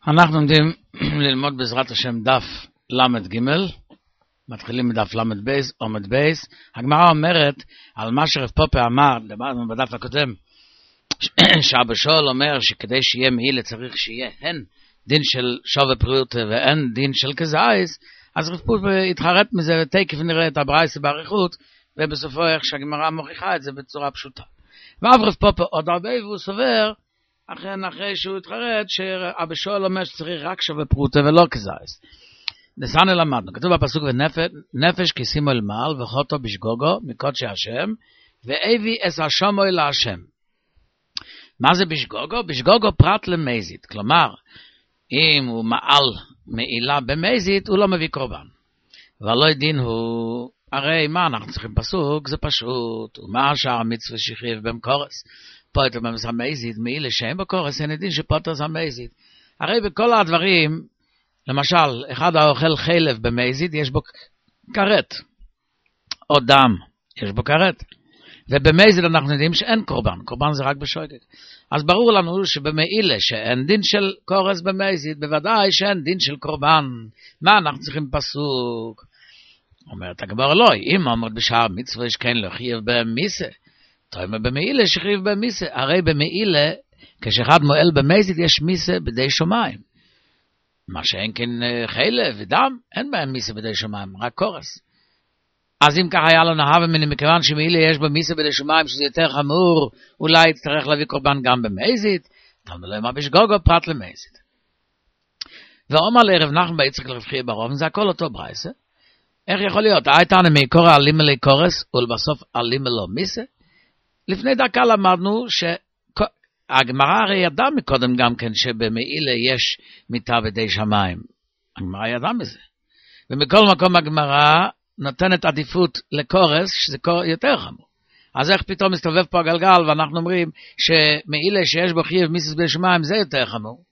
אנחנו עומדים ללמוד בעזרת השם דף למד ג', מתחילים מדף למד בייס, עומד בייס. הגמרא אומרת על מה שרב פופה אמר, דיברנו בדף הקודם, שאבא שאול אומר שכדי שיהיה מעילה צריך שיהיה הן דין של שווה פריאות ואין דין של כזייס, אז רב פופה התחרט מזה ותקף נראה את הברייס באריכות, ובסופו איך שהגמרא מוכיחה את זה בצורה פשוטה. ואף רב פופה עוד הרבה והוא סובר, אחרי שהוא התחרט, שאבא שאול אומר שצריך רק שווה פרוטה ולא כזייס. דסנו למדנו, כתוב בפסוק ונפש כסימו אל מעל וחוטו בשגוגו מקודשי השם ואבי אס השומוי להשם. מה זה בשגוגו? בשגוגו פרט למזית, כלומר אם הוא מעל מעילה במזית הוא לא מביא קורבן. ולא דין הוא, הרי מה אנחנו צריכים פסוק? זה פשוט, ומה השאר המצווה שחייב במקורס פוטר במס המזית, מעילה שאין בקורס אין דין שפוטר זה המזית. הרי בכל הדברים, למשל, אחד האוכל חלב במזית, יש בו קרת, או דם, יש בו קרת. ובמזית אנחנו יודעים שאין קורבן, קורבן זה רק בשוגג. אז ברור לנו שבמעילה שאין דין של קורס במזית, בוודאי שאין דין של קורבן. מה אנחנו צריכים פסוק? אומרת הגמרא לא, אם אומרת בשער מצווה שכן לא חייב במיסה, תאמר במעילה שחייב במיסה. הרי במעילה, כשאחד מועל במזית יש מיסה בדי שמיים. מה שאין כן חלב ודם, אין בהם מיסה בדי שמיים, רק קורס. אז אם כך היה לו נהב ממני, מכיוון שמעילה יש בו מיסה בדי שמיים, שזה יותר חמור, אולי יצטרך להביא קורבן גם במזית, תאמר לו מה בשגוגו פרט למזית. ואומר לערב נחמן ביצחק לרב חייא ברוב, זה הכל אותו ברייסה. איך יכול להיות? הייתנו מעיקור עלימה לי קורס, ולבסוף עלימה לו מיסה? לפני דקה למדנו הגמרא הרי ידע מקודם גם כן שבמעילה יש מיטה בדי שמיים. הגמרא ידע מזה. ומכל מקום הגמרא נותנת עדיפות לקורס, שזה יותר חמור. אז איך פתאום מסתובב פה הגלגל ואנחנו אומרים שמעילה שיש בו חייב מיסס בדי שמיים זה יותר חמור.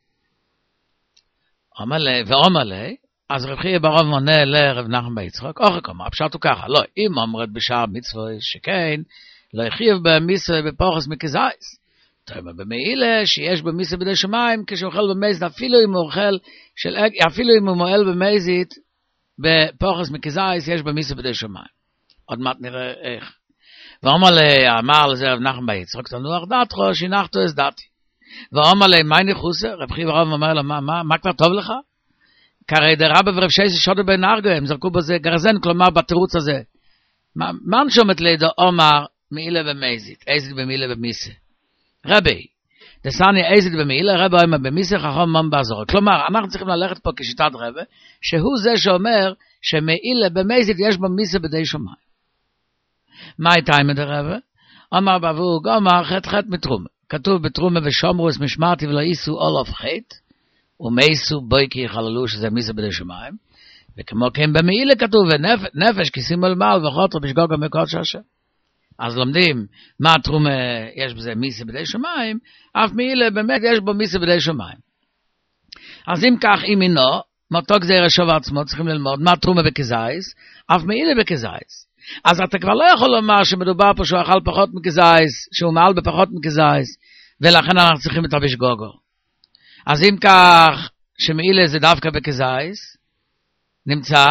ואומר לי, אז רב חייא ברוב מונה לרב נחמן ביצחק, אוכל כמה, הפשט הוא ככה, לא, אם אומרת בשער מצווה שכן, לא חייב במיסה בפורס מכזייס. תאמר במעילה שיש במיסה בדי שמיים, כשאוכל במזית, אפילו אם הוא מועל במזית, בפורס מכזייס יש במיסה בדי שמיים. עוד מעט נראה איך. ואמר לזה רב נחמן ביצחק, תנוח דעתך, שינחתו אז דעתי. ואומר לי, מה ניחוסה? רב חייא ברוב אומר לו, מה כבר טוב לך? כרי דרבא ורב שייסי שודו בן ארגו, הם זרקו בזה גרזן, כלומר בתירוץ הזה. מה נשומת לידו אומר מעילה במזית, איזית במעילה במיסה? רבי, דסני איזית במעילה, רבי אומר במיסה חכם מן בעזור. כלומר, אנחנו צריכים ללכת פה כשיטת רבי, שהוא זה שאומר שמעילה במזית יש בו מיסה בדי שמיים. מה הייתה עם הרבי? אומר בעבור גומר חטא מתרומה. כתוב בתרומה ושומרוס משמעתי ולא ייסו אולף חטא, ומייסו בויקי חללו שזה מיסה בדי שמיים, וכמו כן במעילה כתוב ונפש כסימו אל מעל וחוטו בשגוגו מקודשי השם. אז לומדים מה התרומה יש בזה מיסה בדי שמיים, אף מעילה באמת יש בו מיסה בדי שמיים. אז אם כך אם אינו, מאותו גזיר השוב עצמו צריכים ללמוד מה התרומה בכזייס, אף מעילה בכזייס. אז אתה כבר לא יכול לומר שמדובר פה שהוא אכל פחות מכזייס, שהוא מעל בפחות מכזייס, ולכן אנחנו צריכים את הבשגוגו. אז אם כך שמעילה זה דווקא בכזייס, נמצא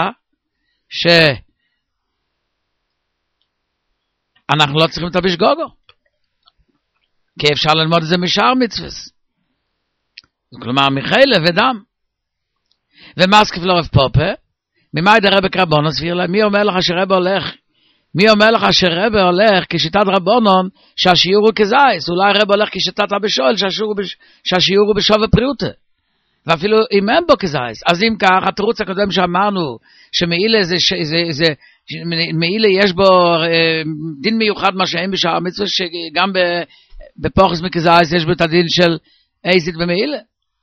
אנחנו לא צריכים את הבשגוגו. כי אפשר ללמוד את זה משאר מצווס. כלומר, מחיילה ודם. ומה סכף לרב פופה? ממה ידע רבי קרבונו סביר לה? מי אומר לך שרבי הולך? מי אומר לך שרבי הולך כשיטת רבונון שהשיעור הוא כזייס? אולי רבי הולך כשיטת אבא שאול שהשיעור הוא בשווה פריותה. ואפילו אם אין בו כזייס. אז אם כך, התירוץ הקודם שאמרנו שמעילה מעילה יש בו דין מיוחד מה שאין בשער המצווה, שגם בפורס מכזייס יש בו את הדין של איזית ומעילה.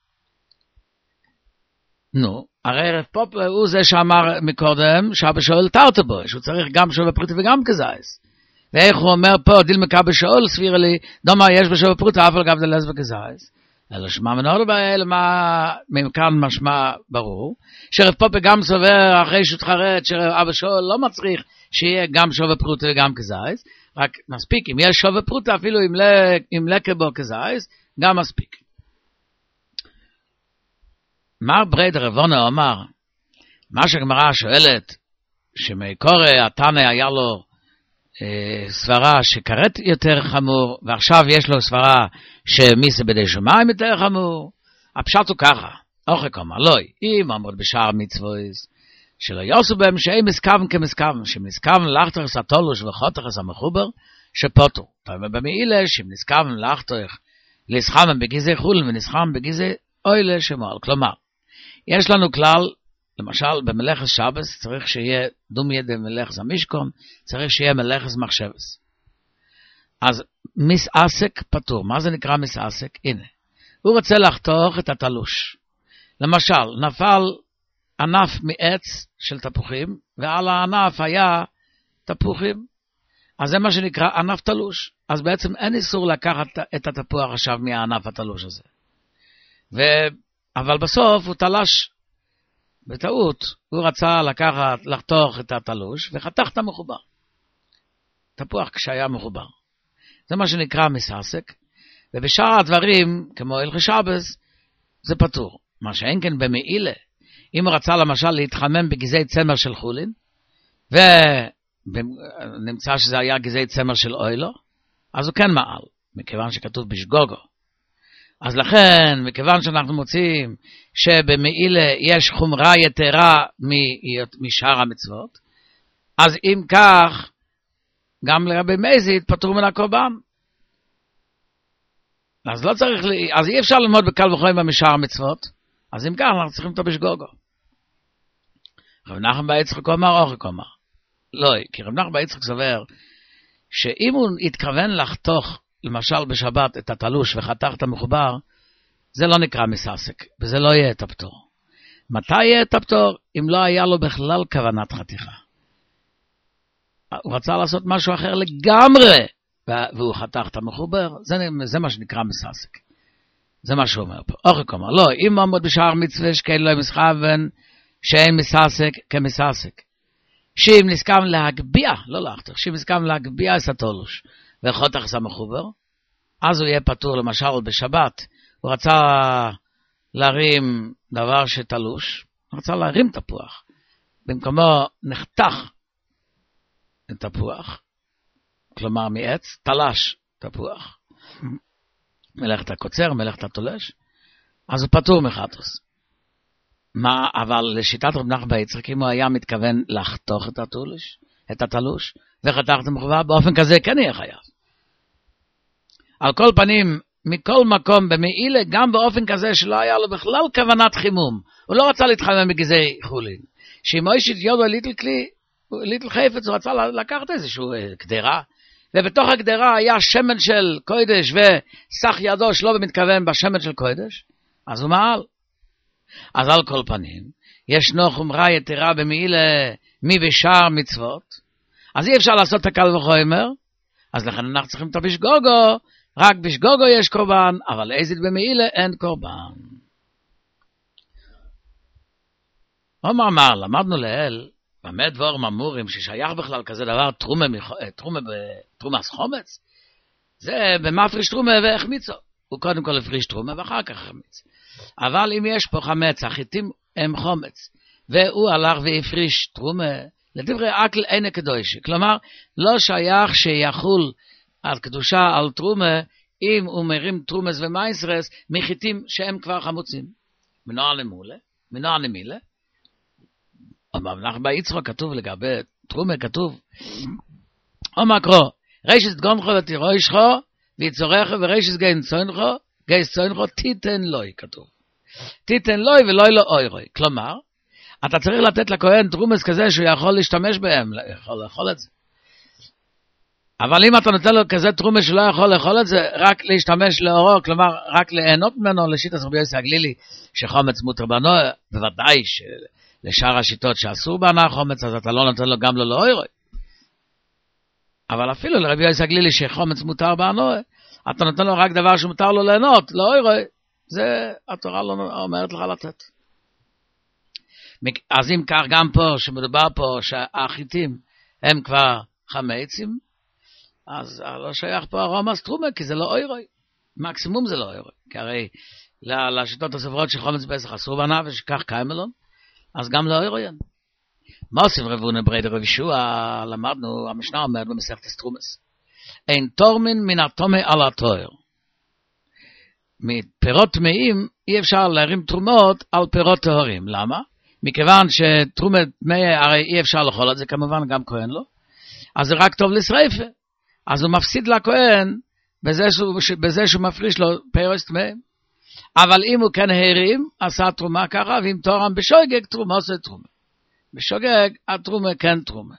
נו, הרי רב פופה הוא זה שאמר מקודם שאבא שאול תרת בו, שהוא צריך גם שווה פרוטה וגם כזייס. ואיך הוא אומר פה, דיל מקבא שאול סביר לי, דומה יש בשווה פרוטה, אבל גם דלס וכזייס. אלא שמע מנור לבעל, מכאן משמע ברור, שרב פופה גם סובר אחרי שותחרט, שאבא שאול לא מצריך שיהיה גם שווה פרוטה וגם כזייס, רק מספיק, אם יש שווה פרוטה, אפילו אם לקה בו כזייס, גם מספיק. מר בריידר רבונה אמר, מה שהגמרא שואלת, שמקורי התנא היה לו סברה שכרת יותר חמור, ועכשיו יש לו סברה שמיסה בדי שמיים יותר חמור, הפשט הוא ככה, אוכל אמר, לא, אם עמוד בשער מצוויס, שלא יוסו בהם שאין מסכם כמסכם, שמסכם לאחתך התולוש וחותך המחובר, שפוטו. ובמעילה, שמסכם לאחתך, לסחם בגיזי חולין ונסחם בגיזי אוילה שמועל. כלומר, יש לנו כלל, למשל במלאכת שבס, צריך שיהיה דום ידי מלאכת המשכון, צריך שיהיה מלאכת מחשבס. אז מסעסק פטור. מה זה נקרא מסעסק? הנה. הוא רוצה לחתוך את התלוש. למשל, נפל ענף מעץ של תפוחים, ועל הענף היה תפוחים. אז זה מה שנקרא ענף תלוש. אז בעצם אין איסור לקחת את התפוח עכשיו מהענף התלוש הזה. אבל בסוף הוא תלש בטעות. הוא רצה לחתוך את התלוש, וחתך את המחובר. תפוח כשהיה מחובר. זה מה שנקרא מסעסק. ובשאר הדברים, כמו הלכי שבס, זה פטור. מה שאין כן במעילה, אם הוא רצה למשל להתחמם בגזי צמר של חולין, ונמצא שזה היה גזי צמר של אוילו, אז הוא כן מעל, מכיוון שכתוב בשגוגו. אז לכן, מכיוון שאנחנו מוצאים שבמעילה יש חומרה יתרה משאר המצוות, אז אם כך, גם לגבי מזיד פטור מן הקורבן. אז לא צריך, אז אי אפשר ללמוד בקל וחומר משאר המצוות, אז אם כך אנחנו צריכים אותו בשגוגו. רב נחמן בר יצחק אמר אורך אמר. לא, כי רב נחמן בר יצחק סובר שאם הוא התכוון לחתוך למשל בשבת את התלוש וחתך את המחובר, זה לא נקרא מסעסק, וזה לא יהיה את הפטור. מתי יהיה את הפטור? אם לא היה לו בכלל כוונת חתיכה. הוא רצה לעשות משהו אחר לגמרי, והוא חתך את המחובר, זה מה שנקרא מסעסק. זה מה שהוא אומר פה. אורך אומר, לא, אם עמוד בשער מצווה שכן לא מסכוון, שאין מסעסק כמסעסק. שאם נסכם להגביע, לא להחתך, שאם נסכם להגביע את התולוש, וחותך את המחובר, אז הוא יהיה פטור, למשל בשבת, הוא רצה להרים דבר שתלוש, הוא רצה להרים תפוח, במקומו נחתך את תפוח, כלומר מעץ, תלש תפוח, מלאכת הקוצר, מלאכת התולש, אז הוא פטור מחטוס. אבל לשיטת רב נחמן בר יצחק, אם הוא היה מתכוון לחתוך את התלוש, וחתך את המחובר, באופן כזה כן יהיה חייב. על כל פנים, מכל מקום במעילה, גם באופן כזה שלא היה לו בכלל כוונת חימום. הוא לא רצה להתחמם בגזי חולין. שאם אישית יודו ליטל חפץ, הוא רצה לקחת איזשהו קדרה, ובתוך הקדרה היה שמן של קודש, וסך ידו שלא במתכוון בשמן של קודש, אז הוא מעל. אז על כל פנים, ישנו חומרה יתרה במעילה מבשאר מצוות, אז אי אפשר לעשות את הקל וחומר, אז לכן אנחנו צריכים את בשגוגו, רק בשגוגו יש קורבן, אבל איזית במעילה אין קורבן. אמר, למדנו לאל, במה דבורם אמורים ששייך בכלל כזה דבר תרומה חומץ, זה במפריש תרומה והחמיצו. הוא קודם כל הפריש תרומה ואחר כך החמיץ. אבל אם יש פה חמץ, החיטים הם חומץ, והוא הלך והפריש תרומה, לדברי אקל אין הקדושי. כלומר, לא שייך שיחול על קדושה, על תרומה, אם הוא מרים תרומס ומייסרס, מחיטים שהם כבר חמוצים. מנוע למילה. אבל אנחנו ביצרו כתוב לגבי תרומה, כתוב, אומר קרו, רישס גונכו ותירוישכו, ויצורך ורישס גין צוינכו, תיתן לוי, כתוב. תיתן לוי ולוי לא אוירוי. כלומר, אתה צריך לתת לכהן תרומס כזה שהוא יכול להשתמש בהם, יכול לאכול את זה. אבל אם אתה נותן לו כזה תרומס שלא יכול לאכול את זה, רק להשתמש לאורו, כלומר, רק ליהנות ממנו, לשיטת רבי יוסי הגלילי, שחומץ מותר בנו, בוודאי שלשאר השיטות שאסור בנה חומץ, אז אתה לא נותן לו גם לא אוירוי. אבל אפילו לרבי יוסי הגלילי שחומץ מותר בנו, אתה נותן לו רק דבר שמותר לו ליהנות, לא אוירוי. זה התורה לא אומרת לך לתת. אז אם כך גם פה, שמדובר פה שהחיטים הם כבר חמצים, אז לא שייך פה הרומס תרומה, כי זה לא אוירוי. מקסימום זה לא אוירוי. כי הרי לשיטות הסברות שחומץ פסח אסור בנה ושכך קיים אלון, אז גם לא ירוין. מוסיף רבונה בריידר רב ישוע, למדנו, המשנה אומרת במסכת תרומס, אין תורמין מן התומה על התואר. מפירות טמאים אי אפשר להרים תרומות על פירות טהורים. למה? מכיוון שתרומת טמאה הרי אי אפשר לאכול את זה, כמובן גם כהן לא. אז זה רק טוב לשריפה. אז הוא מפסיד לכהן בזה שהוא מפריש לו פירות טמאים. אבל אם הוא כן הרים, עשה תרומה ככה, ואם תורם בשוגג, תרומה עושה תרומה. בשוגג, התרומה כן תרומה.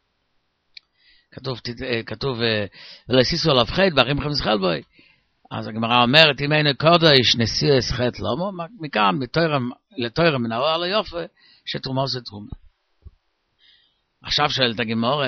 כתוב ולסיסו עליו חטא, בערים חמש חלבוי. אז הגמרא אומרת, אם אין קודש נשיא חטא לומו, מכאן, לתוירם מן האוהל היופי, שתרומה עושה תרומה. עכשיו שואלת הגמרא,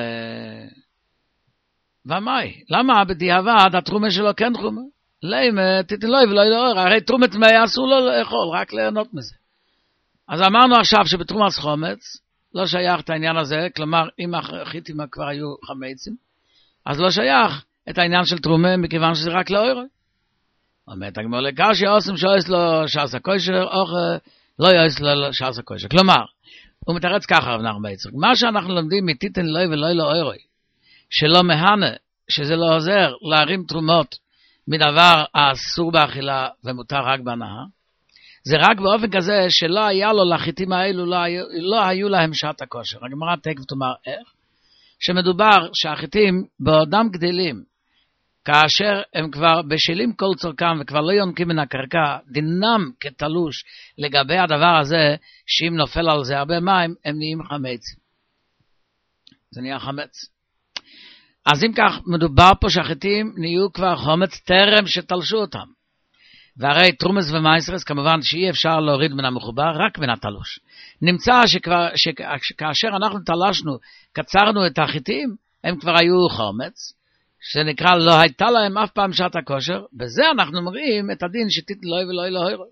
ומאי? למה בדיעבד התרומה שלו כן תרומה? למה תיתן לו ולא ידעור, הרי תרומת טמאה אסור לו לאכול, רק ליהנות מזה. אז אמרנו עכשיו שבתרומת חומץ, לא שייך את העניין הזה, כלומר, אם החיטים כבר היו חמצים, אז לא שייך את העניין של תרומה, מכיוון שזה רק לאוירו. אומרת הגמרא לקשיא עושים שעוש לו שעס הכושר, או לא יעש לו שעס הכושר. כלומר, הוא מתרץ ככה, רב נחמן ביצחק, מה שאנחנו לומדים מתיתן לו ולא לאוירו, שלא מהנה, שזה לא עוזר להרים תרומות מדבר האסור באכילה ומותר רק בהנאה, זה רק באופן כזה שלא היה לו לחיטים האלו, לא היו להם שעת הכושר. הגמרא תכף תאמר איך, שמדובר שהחיטים בעודם גדלים, כאשר הם כבר בשלים כל צורכם וכבר לא יונקים מן הקרקע, דינם כתלוש לגבי הדבר הזה, שאם נופל על זה הרבה מים, הם נהיים חמצים. זה נהיה חמץ. אז אם כך, מדובר פה שהחיטים נהיו כבר חומץ טרם שתלשו אותם. והרי תרומס ומייסרס, כמובן שאי אפשר להוריד מן המחובר, רק מן התלוש. נמצא שכאשר אנחנו תלשנו, קצרנו את החיטים, הם כבר היו חומץ, שנקרא לא הייתה להם אף פעם שעת הכושר, בזה אנחנו מראים את הדין שתיתן לו ולא אלוהירו.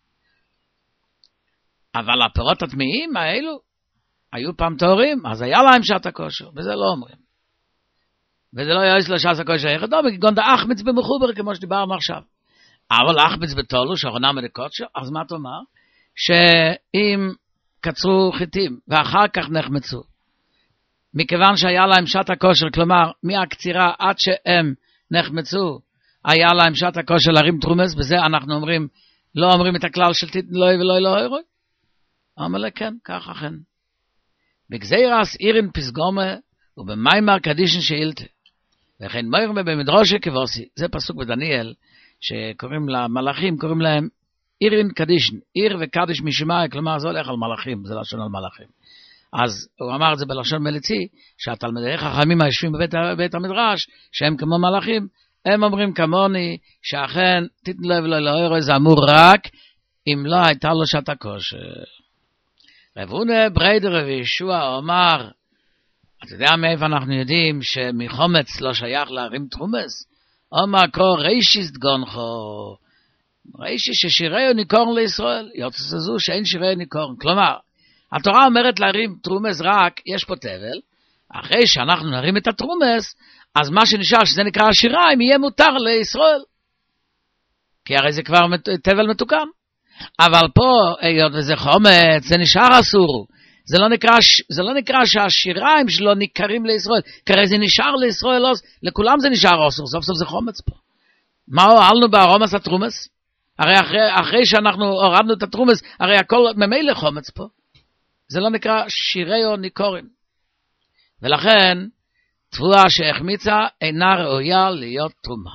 אבל הפירות הטמאים האלו, היו פעם טהורים, אז היה להם שעת הכושר, בזה לא אומרים. וזה לא יעש לו שעת הכושר יחד, כגון דאחמץ במחובר, כמו שדיברנו עכשיו. אבל אחמץ בתולוש, אחרונה מדקותשו, אז מה תאמר? שאם קצרו חיטים, ואחר כך נחמצו, מכיוון שהיה להם שעת הכושר, כלומר, מהקצירה עד שהם נחמצו, היה להם שעת הכושר להרים תרומס, בזה אנחנו אומרים, לא אומרים את הכלל של תיתן לו ולא אלוהירו? אומר לה כן, כך אכן. בגזירס אירין פסגומה, ובמיימר קדישן שאילתה. וכן מויר במדרושה כבוסי, זה פסוק בדניאל, שקוראים למלאכים, קוראים להם אירין קדישן, עיר וקדיש משמאי, כלומר זה הולך על מלאכים, זה לשון על מלאכים. אז הוא אמר את זה בלשון מליצי, שהתלמידי חכמים היושבים בבית המדרש, שהם כמו מלאכים, הם אומרים כמוני, שאכן תיתן לו ולא אלוהירו, זה אמור רק אם לא הייתה לו שעת הכושר. רב הונא בריידר רב ישוע אומר, אתה יודע מאיפה אנחנו יודעים שמחומץ לא שייך להרים תרומס? אומר קור רישיסט גונחו, רישיס ששירי ניקורן לישראל, יוצא זו שאין שירי ניקורן. כלומר, התורה אומרת להרים תרומס רק, יש פה תבל, אחרי שאנחנו נרים את התרומס, אז מה שנשאר, שזה נקרא השיריים, יהיה מותר לישראל. כי הרי זה כבר תבל מתוקן. אבל פה, היות וזה חומץ, זה נשאר אסור. זה לא נקרא שהשיריים שלו ניכרים לישראל, כי הרי זה נשאר לישראל, לכולם זה נשאר אסור, סוף סוף זה חומץ פה. מה הועלנו בארומס התרומס? הרי אחרי שאנחנו הורדנו את התרומס, הרי הכל ממילא חומץ פה. זה לא נקרא שירי או ניקורים. ולכן, תבואה שהחמיצה אינה ראויה להיות תרומה.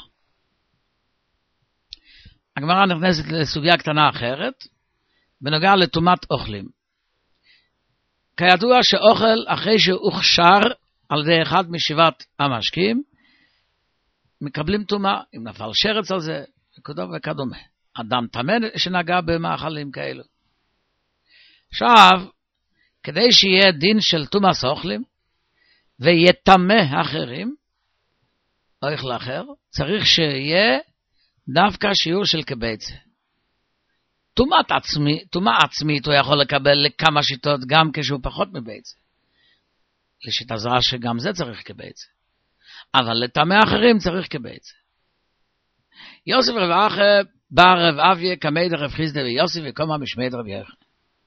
הגמרא נכנסת לסוגיה קטנה אחרת, בנוגע לתרומת אוכלים. כידוע שאוכל אחרי שהוכשר על ידי אחד משבעת המשקים, מקבלים תרומה, אם נפל שרץ על זה, וכדומה. אדם טמא שנגע במאכלים כאלו. עכשיו, כדי שיהיה דין של תרומת אוכלים, ויטמא אחרים, אוכל אחר, צריך שיהיה דווקא שיעור של כביצה. תרומה עצמית הוא יכול לקבל לכמה שיטות, גם כשהוא פחות מביצה. לשיטה זרה שגם זה צריך כביצה. אבל לטמא אחרים צריך כביצה. יוסף רב אחא בא רב אביה כמי דרב חיסדא ויוסי וקומה משמי דרב יוחנן.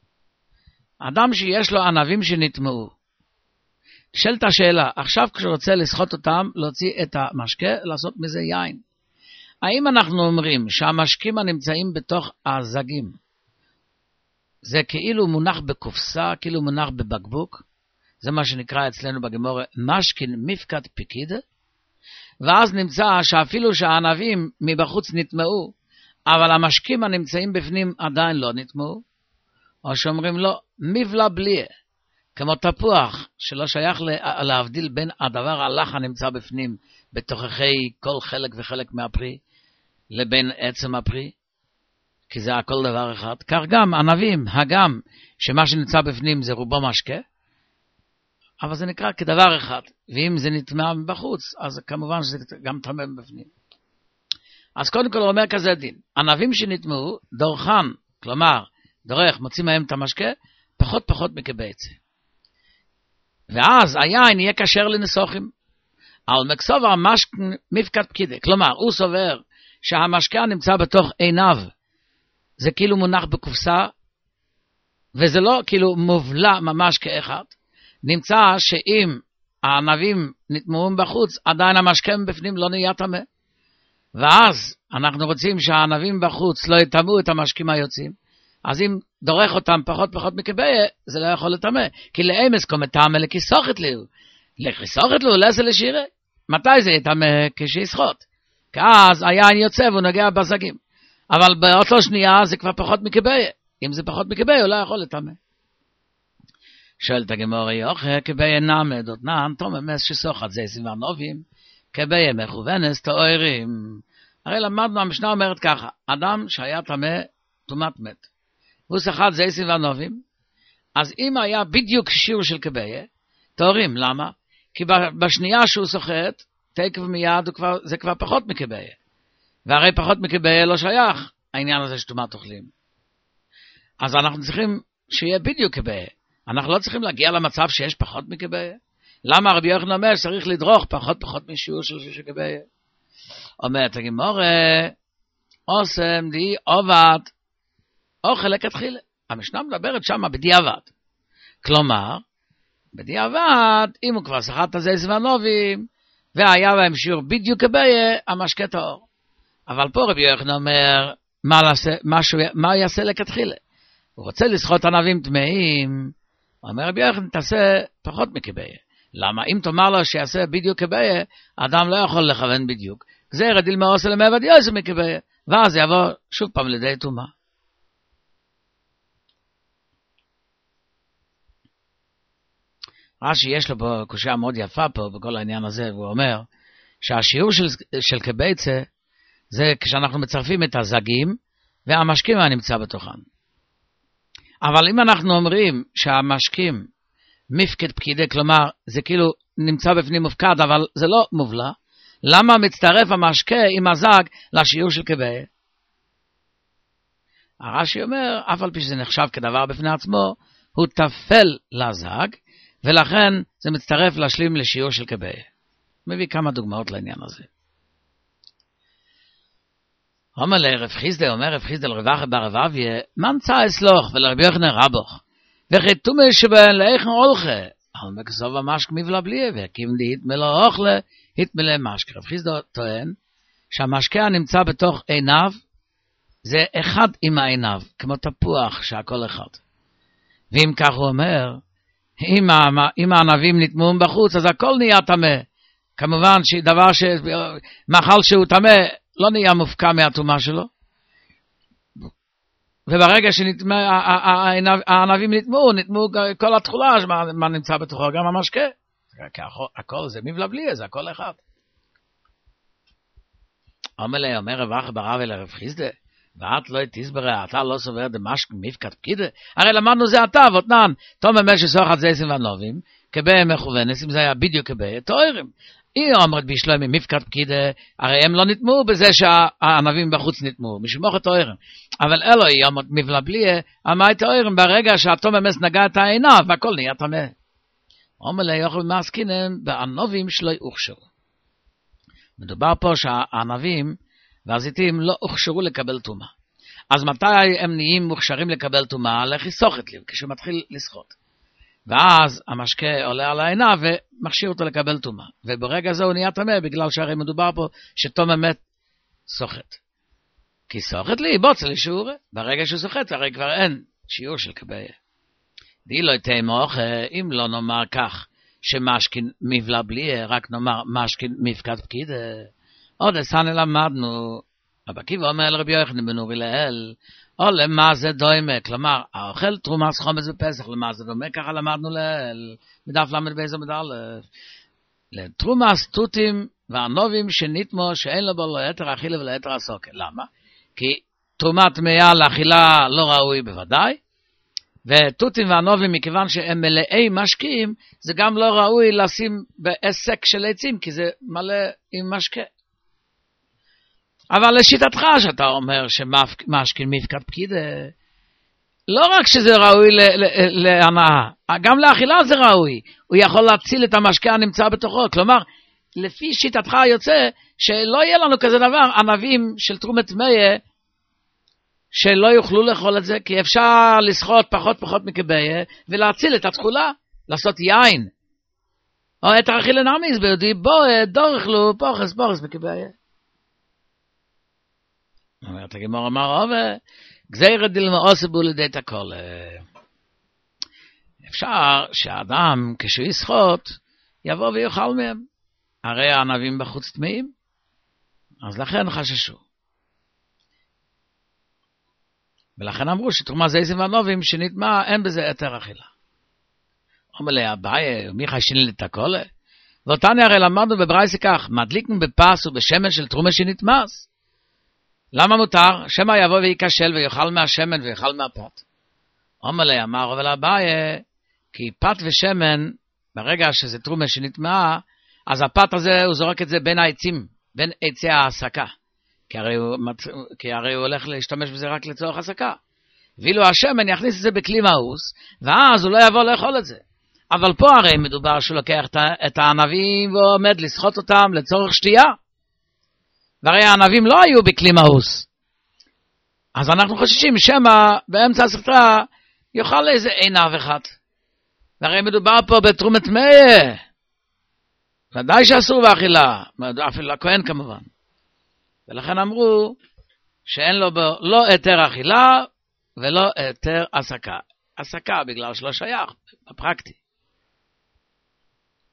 אדם שיש לו ענבים שנטמעו, נשאלת השאלה, עכשיו כשהוא רוצה לסחוט אותם, להוציא את המשקה, לעשות מזה יין. האם אנחנו אומרים שהמשקים הנמצאים בתוך הזגים, זה כאילו מונח בקופסה, כאילו מונח בבקבוק? זה מה שנקרא אצלנו בגמרא, משכין מפקד פקידה, ואז נמצא שאפילו שהענבים מבחוץ נטמעו, אבל המשקים הנמצאים בפנים עדיין לא נטמעו, או שאומרים לו, מבלה בליה, כמו תפוח, שלא שייך להבדיל בין הדבר הלך הנמצא בפנים, בתוככי כל חלק וחלק מהפרי, לבין עצם הפרי, כי זה הכל דבר אחד. כך גם ענבים, הגם שמה שנמצא בפנים זה רובו משקה, אבל זה נקרא כדבר אחד, ואם זה נטמע בחוץ, אז כמובן שזה גם טמא בפנים. אז קודם כל הוא אומר כזה דין, ענבים שנטמעו, דורכן, כלומר, דורך, מוצאים מהם את המשקה, פחות מקבצה. ואז היין יהיה כשר לנסוחים. על מקסובר מפקד פקידה, כלומר, הוא סובר שהמשקה נמצא בתוך עיניו, זה כאילו מונח בקופסה, וזה לא כאילו מובלע ממש כאחד. נמצא שאם הענבים נטמעו בחוץ, עדיין המשקה בפנים לא נהיה טמא. ואז אנחנו רוצים שהענבים בחוץ לא יטמאו את המשקים היוצאים, אז אם דורך אותם פחות מקביה, זה לא יכול לטמא. כי לאמס קומטמא לכיסוכת לו. לכיסוכת לו, לסה לשירה. מתי זה יטמא? כשיסחוט. כי אז היין יוצא והוא נוגע בזגים. אבל באותו שנייה זה כבר פחות מקביה. אם זה פחות מקביה, הוא לא יכול לטמא. שואלת הגמרא יוכה, קביה נמא דותנן, תוממס שסוחת זה סימנובים, קביה מכוונס תאוירים. הרי למדנו, המשנה אומרת ככה, אדם שהיה טמא, טומאת מת. והוא סחט זה סימנובים, אז אם היה בדיוק שיעור של קביה, תאורים, למה? כי בשנייה שהוא סוחט, תקף מיד זה כבר פחות מקביה. והרי פחות מקביה לא שייך, העניין הזה שטומאת אוכלים. אז אנחנו צריכים שיהיה בדיוק קביה. אנחנו לא צריכים להגיע למצב שיש פחות מקביה. למה רבי יוחנן אומר שצריך לדרוך פחות משיעור של קביה? אומרת הגמרא, אוסם די עובד, אוכל לכתחילה. המשנה מדברת שם בדיעבד. כלומר, בדיעבד, אם הוא כבר סחט את זה סימנובים, והיה בהם שיעור בדיוק קביה, המשקה טהור. אבל פה רבי יוחנן אומר, מה יעשה לכתחילה? הוא רוצה לסחוט ענבים טמאים, אומר רבי יוחנן, תעשה פחות מקביה. למה? אם תאמר לו שיעשה בדיוק קביה, אדם לא יכול לכוון בדיוק. גזירא דילמא עושה למעבד יעשה מקביה, ואז יבוא שוב פעם לידי טומאה. רש"י יש לו פה קושיה מאוד יפה פה בכל העניין הזה, והוא אומר שהשיעור של קבייצה זה כשאנחנו מצרפים את הזגים והמשקים הנמצא בתוכן. אבל אם אנחנו אומרים שהמשקים מפקד פקידה, כלומר זה כאילו נמצא בפנים מופקד אבל זה לא מובלע, למה מצטרף המשקה עם הזג לשיעור של קביה? הרש"י אומר, אף על פי שזה נחשב כדבר בפני עצמו, הוא תפל לזג, ולכן זה מצטרף להשלים לשיעור של קביה. מביא כמה דוגמאות לעניין הזה. אומר לרב חיסדא, אומר רב חיסדא לרב אחא בר רב אביה, מנצא אסלוך ולרבי יוחנן רבוך, וכי תומא שבהן לאיכן הולכה, על מקסוב המשק מבלה בליה, והקים להתמא לו אוכלה, התמלא משק. רב חיסדא טוען שהמשקה הנמצא בתוך עיניו, זה אחד עם העיניו, כמו תפוח שהכל אחד. ואם כך הוא אומר, אם הענבים נטמעו בחוץ, אז הכל נהיה טמא. כמובן שדבר מאכל שהוא טמא, לא נהיה מופקע מהטומאה שלו. וברגע שהענבים נטמעו כל התכולה, מה נמצא בתוכו, גם המשקה. הכל זה מבלה בליה, זה הכל אחד. אומר רב אחא בר אביה לרב חיסדא, ואת לא תסברא, אתה לא סובר דמשק מפקד פקידה? הרי למדנו זה אתה, ואותנן, תומא משך סוחת זה סימנובים, קביה מכוונס, אם זה היה בדיוק קביה, תאוירים. היא אומרת בשלומי מפקד פקידה, הרי הם לא נטמעו בזה שהענבים בחוץ נטמעו, משמוכת תאוירים. אבל אלוהי אומרת מבלה בליה, אמר תאוירים ברגע שהתומא מס נגע את העיניו, והכל נהיה טמא. אומר לה יוכל מעסקינם, והענבים שלא יוכשרו. מדובר פה שהענבים, והזיתים לא הוכשרו לקבל טומאה. אז מתי הם נהיים מוכשרים לקבל טומאה? לכי סוחת לי, כשהוא מתחיל לשחות. ואז המשקה עולה על העינה ומכשיר אותו לקבל טומאה. וברגע זה הוא נהיה טמא, בגלל שהרי מדובר פה שתום אמת סוחת. כי סוחת לי, בוץ לי שיעור. ברגע שהוא סוחט, הרי כבר אין שיעור של קביה. די לא תאמוך, אם לא נאמר כך, שמשכין מבלה בלי, רק נאמר משכין מפקד פקיד. עוד אסן למדנו, רבי עקיבא אומר לרבי יוחנן בן אורי לאל, או למה זה דומה, כלומר, האוכל תרומס חומץ בפסח, למה זה דומה, ככה למדנו לאל, מדף למד באיזה מדל, לתרומס תותים והנובים שניתמו, שאין לו בו לא יתר אכילה ולא יתר הסוקר. למה? כי תרומת טמאה לאכילה לא ראוי בוודאי, ותותים והנובים, מכיוון שהם מלאי משקים, זה גם לא ראוי לשים בעסק של עצים, כי זה מלא עם משקה. אבל לשיטתך שאתה אומר שמשכין מפקד פקיד, לא רק שזה ראוי להנאה, גם לאכילה זה ראוי. הוא יכול להציל את המשקה הנמצא בתוכו. כלומר, לפי שיטתך יוצא שלא יהיה לנו כזה דבר, ענבים של תרומת טמאה, שלא יוכלו לאכול את זה, כי אפשר לשחות פחות מקביה, ולהציל את התכולה, לעשות יין. או את האכילה נעמיס ביודי, בוא דורכלו פוחס בקביה. אומרת הגמרא, אמר גזירת דילמאוס בו לידי הכל. אפשר שהאדם כשהוא ישחות יבוא ויאכל מהם, הרי הענבים בחוץ טמאים, אז לכן חששו, ולכן אמרו שתרומה זיתים והנובים שנטמא אין בזה יתר אכילה. אומר לי אביי, מי חשין את הכל? ואותנו הרי למדנו בברייתא כך, מדליקים בפס ובשמן של תרומה שנטמס. למה מותר? שמא יבוא ויקשל ויאכל מהשמן ויאכל מהפת. אומר לי, אמר אבל אביי, כי פת ושמן, ברגע שזה תרומה שנטמעה, אז הפת הזה הוא זורק את זה בין העצים, בין עצי ההסקה. כי הרי הוא הולך להשתמש בזה רק לצורך הסקה. ואילו השמן יכניס את זה בכלי מאוס, ואז הוא לא יבוא לאכול את זה. אבל פה הרי מדובר שהוא לוקח את הענבים ועומד לשחוט אותם לצורך שתייה. והרי הענבים לא היו בכלי מאוס. אז אנחנו חוששים שמא באמצע הסטרה יאכל איזה עינב אחד. והרי מדובר פה בתרומת טמאה. ודאי שאסור באכילה, אפילו לכהן כמובן. ולכן אמרו שאין לו בו לא היתר אכילה ולא היתר הסקה. הסקה בגלל שלא שייך, בפרקטי.